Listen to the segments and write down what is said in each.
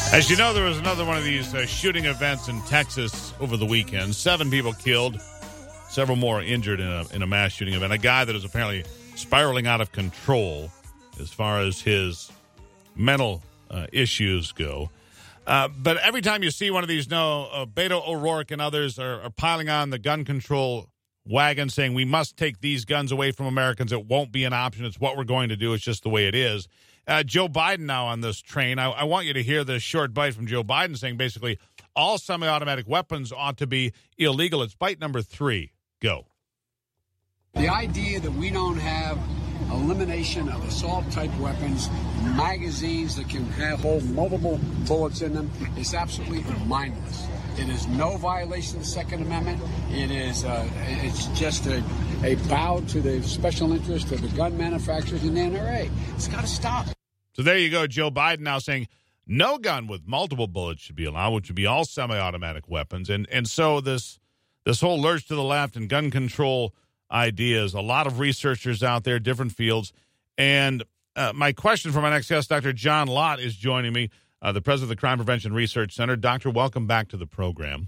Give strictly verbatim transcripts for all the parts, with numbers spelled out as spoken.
As you know, there was another one of these uh, shooting events in Texas over the weekend. Seven people killed, several more injured in a, in a mass shooting event. A guy that is apparently spiraling out of control as far as his mental uh, issues go. Uh, but every time you see one of these, no, uh, Beto O'Rourke and others are, are piling on the gun control wagon, saying we must take these guns away from Americans. It won't be an option. It's what we're going to do. It's just the way it is. Uh, Joe Biden now on this train. I, I want you to hear this short bite from Joe Biden saying basically all semi-automatic weapons ought to be illegal. It's bite number three. Go. The idea that we don't have elimination of assault-type weapons, magazines that can have, hold multiple bullets in them, is absolutely mindless. It is no violation of the Second Amendment. It is uh, it's just a, a bow to the special interest of the gun manufacturers and the N R A. It's got to stop. So there you go, Joe Biden now saying no gun with multiple bullets should be allowed, which would be all semi-automatic weapons. And and so this this whole lurch to the left and gun control ideas, a lot of researchers out there, different fields. And uh, my question for my next guest, Doctor John Lott, is joining me, uh, the president of the Crime Prevention Research Center. Doctor, welcome back to the program.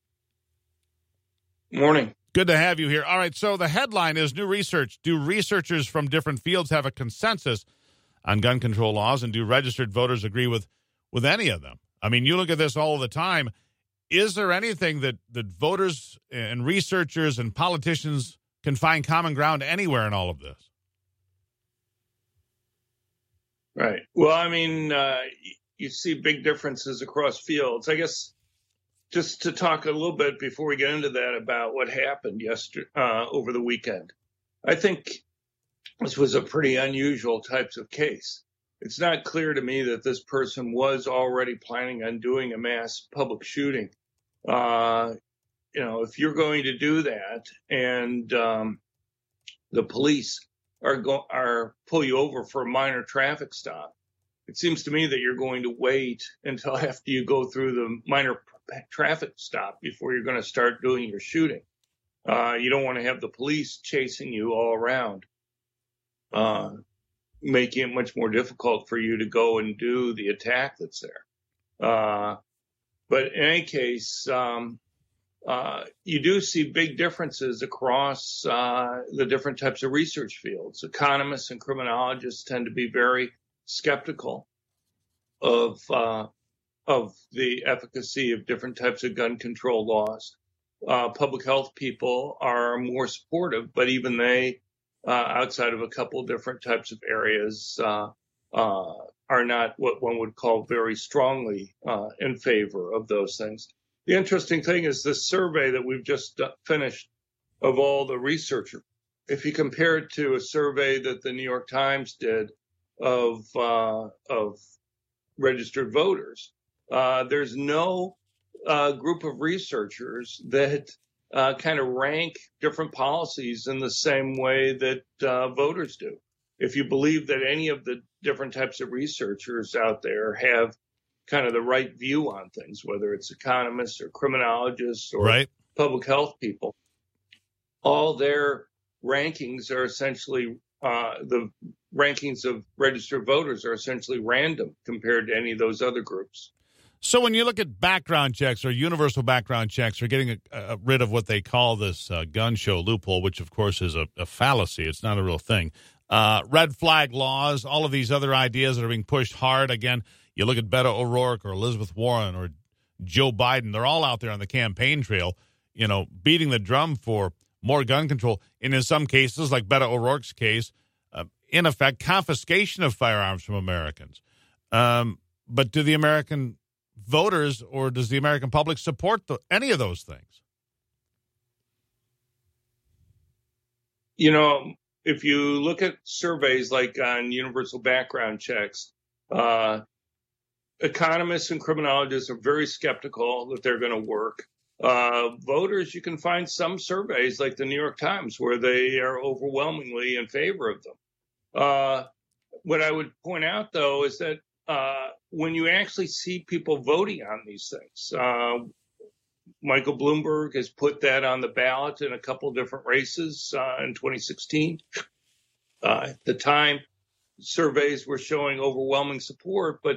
Morning. Good to have you here. All right, so the headline is new research. Do researchers from different fields have a consensus on gun control laws, and do registered voters agree with, with any of them? I mean, you look at this all the time. Is there anything that, that voters and researchers and politicians can find common ground anywhere in all of this? Right. Well, I mean, uh, you see big differences across fields. I guess just to talk a little bit before we get into that about what happened yesterday, uh, over the weekend. I think this was a pretty unusual types of case. It's not clear to me that this person was already planning on doing a mass public shooting. Uh, you know, if you're going to do that and um, the police are go- are pull you over for a minor traffic stop, it seems to me that you're going to wait until after you go through the minor p- traffic stop before you're going to start doing your shooting. Uh, you don't want to have the police chasing you all around. Uh, making it much more difficult for you to go and do the attack that's there. Uh, but in any case, um, uh, you do see big differences across uh, the different types of research fields. Economists and criminologists tend to be very skeptical of uh, of the efficacy of different types of gun control laws. Uh, public health people are more supportive, but even they, Uh, outside of a couple different types of areas, uh, uh, are not what one would call very strongly uh, in favor of those things. The interesting thing is this survey that we've just uh, finished of all the researchers. If you compare it to a survey that the New York Times did of uh, of registered voters, uh, there's no uh, group of researchers that Uh, kind of rank different policies in the same way that uh, voters do. If you believe that any of the different types of researchers out there have kind of the right view on things, whether it's economists or criminologists or right. public health people, all their rankings are essentially, uh, the rankings of registered voters are essentially random compared to any of those other groups. So when you look at background checks or universal background checks or getting a, a, rid of what they call this uh, gun show loophole, which, of course, is a, a fallacy. It's not a real thing. Uh, red flag laws, all of these other ideas that are being pushed hard. Again, you look at Beto O'Rourke or Elizabeth Warren or Joe Biden. They're all out there on the campaign trail, you know, beating the drum for more gun control. And in some cases, like Beto O'Rourke's case, uh, in effect, confiscation of firearms from Americans. Um, but do the American voters or does the American public support the, any of those things? You know, if you look at surveys like on universal background checks, uh, economists and criminologists are very skeptical that they're going to work. Uh, voters, you can find some surveys like the New York Times where they are overwhelmingly in favor of them. Uh, what I would point out, though, is that uh, when you actually see people voting on these things, uh, Michael Bloomberg has put that on the ballot in a couple of different races uh, in twenty sixteen. Uh, at the time, surveys were showing overwhelming support, but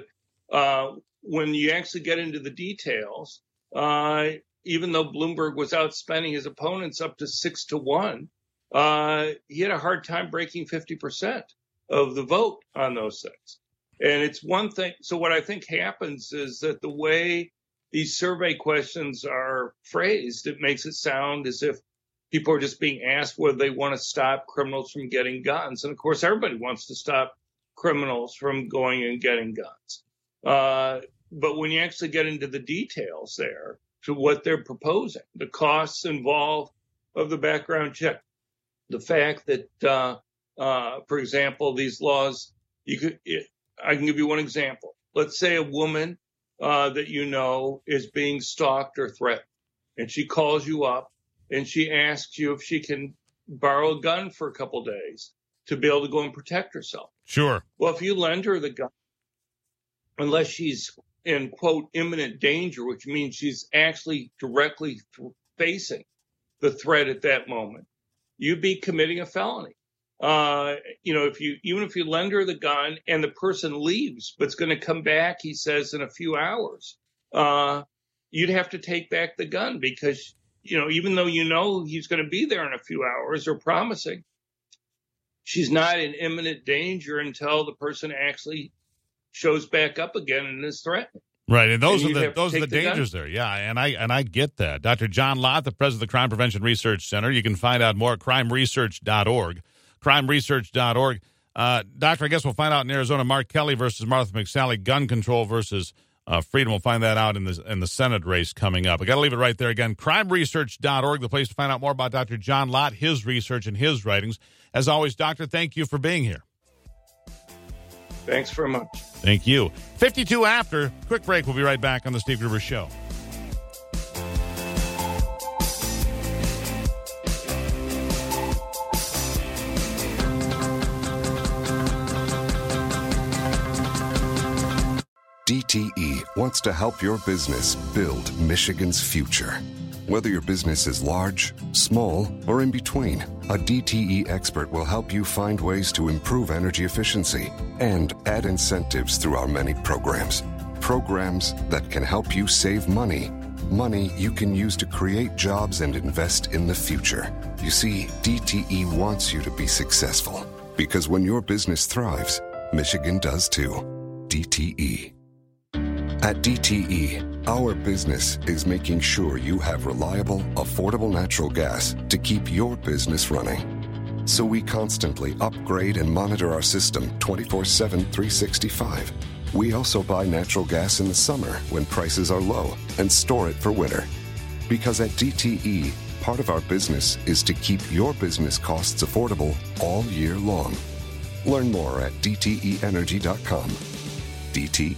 uh, when you actually get into the details, uh, even though Bloomberg was outspending his opponents up to six to one, uh, he had a hard time breaking fifty percent of the vote on those things. And it's one thing. So what I think happens is that the way these survey questions are phrased, it makes it sound as if people are just being asked whether they want to stop criminals from getting guns. And of course, everybody wants to stop criminals from going and getting guns. Uh, but when you actually get into the details there to what they're proposing, the costs involved of the background check, the fact that, uh, uh, for example, these laws, you could, it, I can give you one example. Let's say a woman uh, that you know is being stalked or threatened, and she calls you up and she asks you if she can borrow a gun for a couple days to be able to go and protect herself. Sure. Well, if you lend her the gun, unless she's in, quote, imminent danger, which means she's actually directly th- facing the threat at that moment, you'd be committing a felony. Uh, you know, if you, even if you lend her the gun and the person leaves, but it's going to come back, he says, in a few hours, uh, you'd have to take back the gun because, you know, even though you know he's going to be there in a few hours or promising, she's not in imminent danger until the person actually shows back up again and is threatened. Right, and those and are the those are the, the dangers gun. there. Yeah, and I and I get that. Doctor John Lott, the president of the Crime Prevention Research Center. You can find out more at crime research dot org. crime research dot org. Uh, doctor, I guess we'll find out in Arizona, Mark Kelly versus Martha McSally, gun control versus uh, freedom. We'll find that out in the, in the Senate race coming up. I got to leave it right there again. crime research dot org, the place to find out more about Doctor John Lott, his research, and his writings. As always, Doctor, thank you for being here. Thanks very much. Thank you. fifty-two after. Quick break. We'll be right back on the Steve Gruber Show. D T E wants to help your business build Michigan's future. Whether your business is large, small, or in between, a D T E expert will help you find ways to improve energy efficiency and add incentives through our many programs. Programs that can help you save money. Money you can use to create jobs and invest in the future. You see, D T E wants you to be successful because when your business thrives, Michigan does too. D T E. At D T E, our business is making sure you have reliable, affordable natural gas to keep your business running. So we constantly upgrade and monitor our system twenty-four seven, three sixty-five. We also buy natural gas in the summer when prices are low and store it for winter. Because at D T E, part of our business is to keep your business costs affordable all year long. Learn more at d t e energy dot com. D T